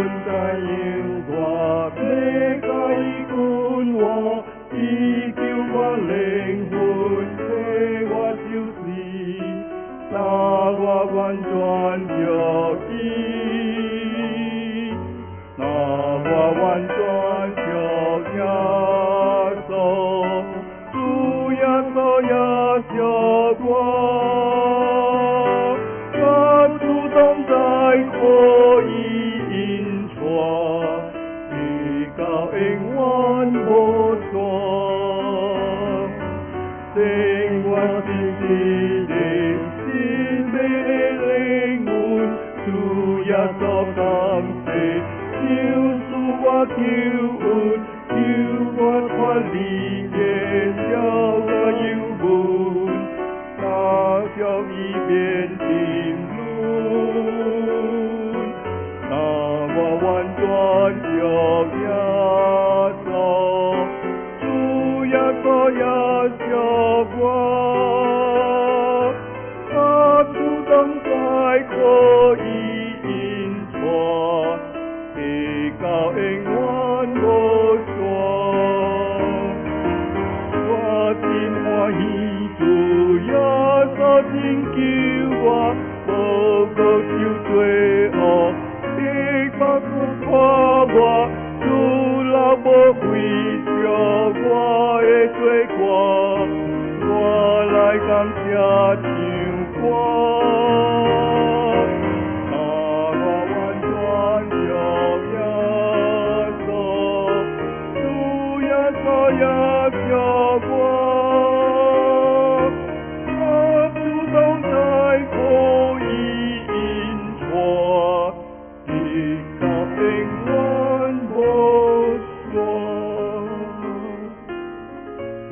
在由我要改滚我，伊叫我灵魂替我受死，那我完全着伊，那我完全着耶稣，主耶稣也着我。可以引带，遇到永远无错。生我心的心的灵魂，主耶稣感谢，救赎我救恩，救我脱离的小我忧闷，那叫伊变心路。完全着耶稣，主耶稣也着我，他主动在可以引带，直到永远无双。我真欢喜，主耶稣拯救我，无过受罪恶。把我看我，主老无为着我的罪过，我来感谢唱歌。那我完全着耶稣，主耶稣也着我。